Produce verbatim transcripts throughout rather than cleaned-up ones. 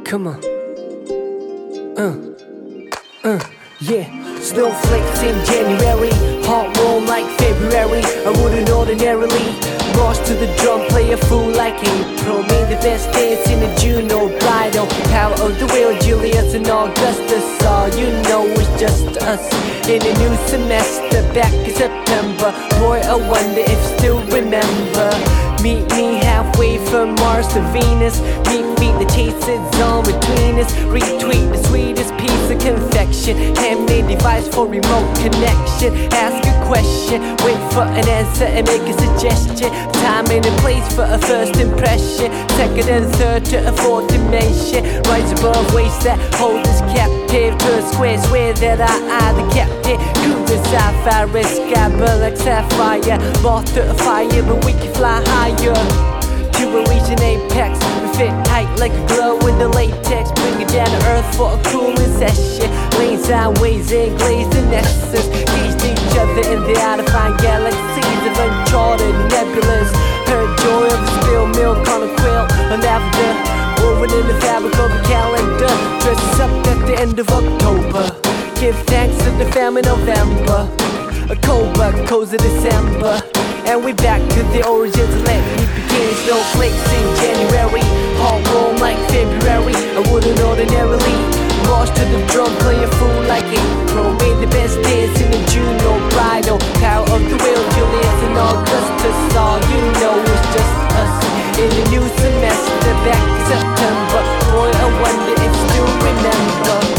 Come on. Uh, uh, yeah. Snowflakes in January, heart warm like February. I wouldn't ordinarily rush to the drum, play a fool like April. Made the best dance in a June or bridal. Power of the wheel, Julius and Augustus. All you know is just us in a new semester, back in September. Boy, I wonder if still remember. Meet me halfway from Mars to Venus. Meet me, the taste is on between us. Retweet the sweetest piece of confection. Handmade device for remote connection. Ask a question, wait for an answer and make a suggestion. Time and a place for a first impression. Second and third to a fourth dimension. Rise above waist that hold us captive to a square, swear that I are the captain. Cool the sapphire, sky burn like sapphire. Moth to a fire, but we can fly higher to a region apex. We fit tight like a glow in the latex. Bring it down to earth for a cooling session. Lane sideways and glazed in essence. Gauged each other in the out-of-fine galaxies of uncharted nebulas. Heard joy of the spilled milk on a quilt of lavender. Woven in the fabric of a calendar. Dresses up at the end of October. Give thanks to the family November. A Cobra, cozy December. And we back to the origins. Let me begin. Snowflakes in January, heart warm like February. I wouldn't ordinarily rush to the drum, play a fool like April. Made the best dance in a June or bridal. Power of the wheel, Julius and Augustus. All you know is just us in a new semester, back in September. Boy, I wonder if still remember.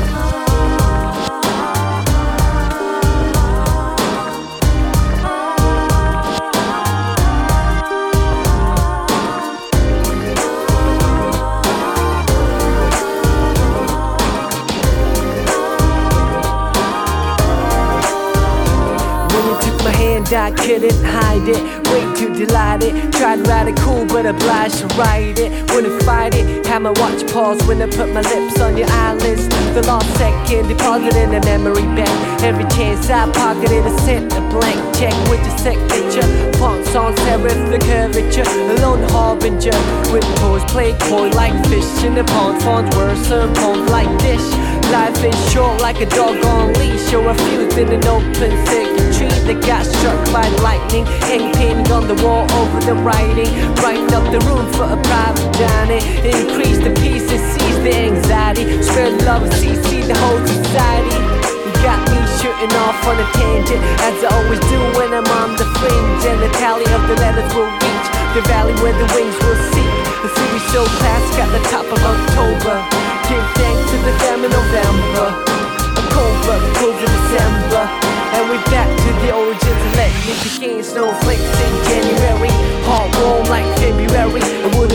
My hand, I couldn't hide it. Way too delighted. Tried to ride it cool, but obliged to ride it. Wouldn't fight it. Had my watch pause when I put my lips on your eyelids. The lost second, deposit in a memory bank. Every chance I pocketed, I sent a blank check with your signature. Fonts on serif, the curvature. Alone harbinger. With pose, play coy like fish in the pond. Fonts worse, pond like dish. Life is short like a dog on leash. Or a fuse in an open thicket tree that got struck by lightning. Hang painting on the wall over the writing. Brighten up the room for a private dining. Increase the peace and seize the anxiety. Spread love and C C the whole society. You got me shooting off on a tangent, as I always do when I'm on the fringe. And the tally of the letters will reach the valley where the wings will seek. The city show classic at the top of October. Give thanks to the family November. A Cobra, close of December. And we back to the origins and let me begin. Snowflakes in January, heart warm like February. I would